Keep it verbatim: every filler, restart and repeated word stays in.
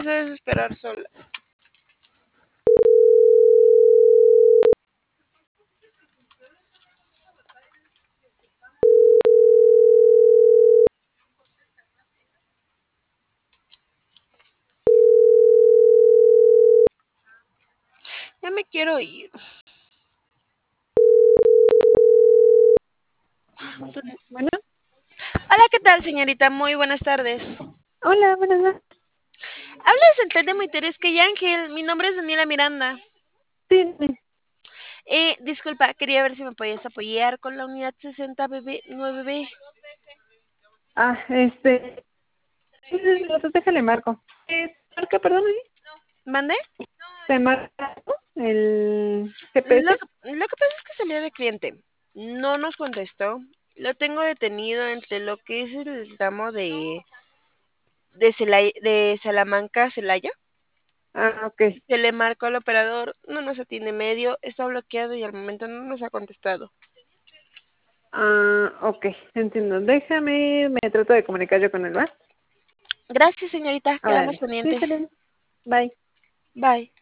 a desesperar sola. Ya me quiero ir. Bueno, Hola, ¿qué tal, señorita? Muy buenas tardes. hola, buenas noches. Habla de Central de Mujeres que Ángel. Mi nombre es Daniela Miranda. Sí, dime. Eh, disculpa, quería ver si me podías apoyar con la unidad sesenta B B nueve B. Ah, este, entonces déjale marco. Eh, marca, perdón, ¿Mande? ¿te marca el Lo G P S? que, lo que pasa es que salió de cliente. No nos contestó. Lo tengo detenido entre lo que es el tramo de, de, Celay- de Salamanca a Celaya. Ah, ok. Se le marcó al operador, no nos atiende medio, está bloqueado y al momento no nos ha contestado. Ah, ok, entiendo. Déjame, me trato de comunicar yo con él, ¿va? Gracias, señorita. Ah, Quedamos vale. Sí, pendientes. está bien. Bye. Bye.